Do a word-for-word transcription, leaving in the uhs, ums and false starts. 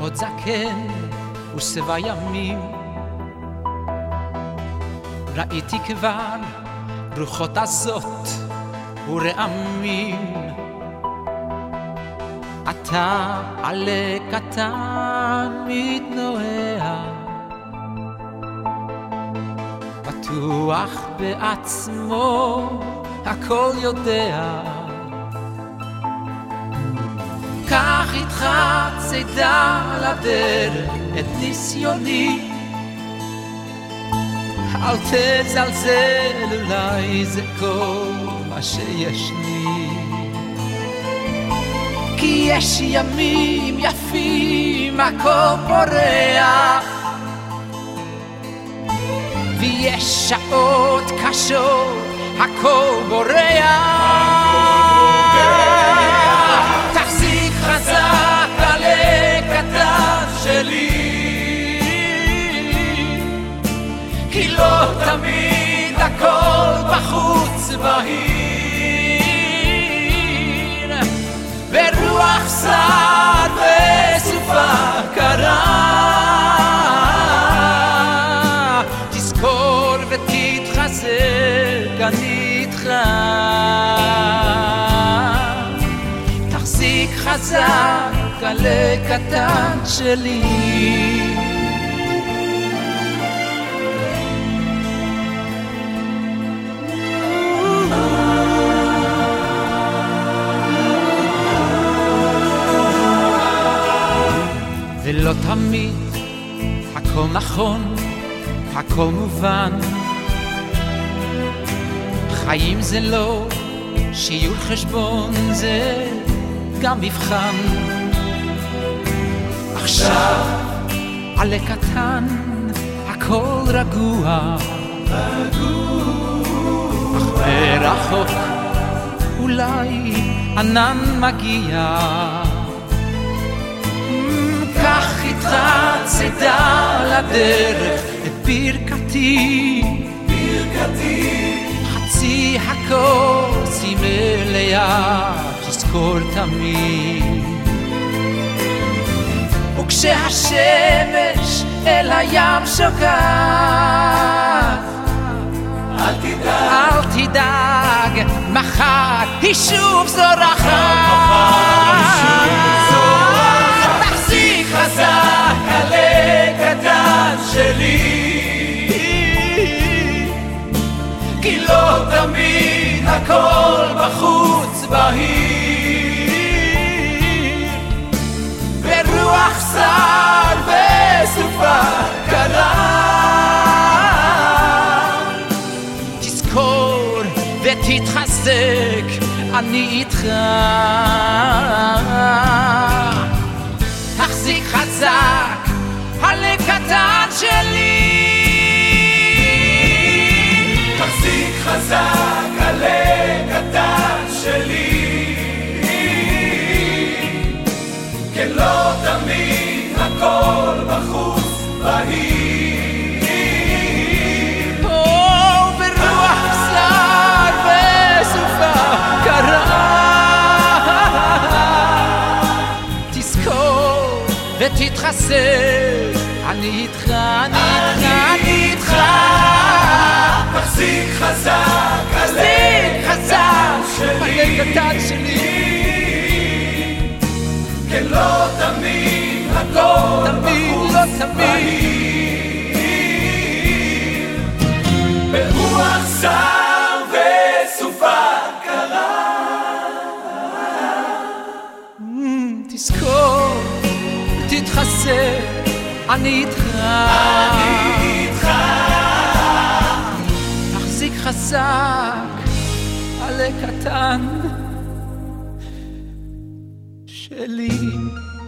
עוד זקן ושבע ימים ראיתי כבר רוחות עזות ורעמים אתה עלה קטן מתנועע בטוח בעצמו הכל יודע קח איתך צידה לדרך את ניסיוני אל תזלזל אולי זה כל מה שיש לי כי יש ימים יפים הכל פורח ויש שעות קשות הכל בורח תחזיק חזק עלה קטן שלי כי לא תמיד הכל בחוץ בהיר ברוח סער וסופה קרה תזכור ותתחזק אני איתך תחזיק חזק עלה קטן שלי ולא תמיד הכל נכון, הכל מובן חיים זה לא שיעור חשבון, זה גם מבחן עכשיו עלה קטן, הכל רגוע אך ברחוק אולי ענן מגיע קח איתך צידה לדרך את ברכתי ברכתי חצי הכוס היא מלאה תזכור תמיד וכשהשמש אל הים שוקעת אל תדאג אל תדאג מחר היא שוב זורחת תחזיק חזק עלה קטן שלי כי לא תמיד הכל בחוץ בהיר ברוח סער וסופה קרה תזכור ותתחזק אני איתך תחזיק חזק עלה קטן שלי תחזיק חזק עלה קטן שלי כן לא תמיד הכל בחוץ בהיר ברוח סער וסופה קרה תזכור ותתחזק אני איתך אני איתך תחזיק חזק תחזיק חזק עלה קטן שלי כן לא תמיד הכל בחוץ בהיר ברוח סער וסופה קרה תזכור תתחזק אני איתך אני איתך תחזיק חזק עלה קטן שלי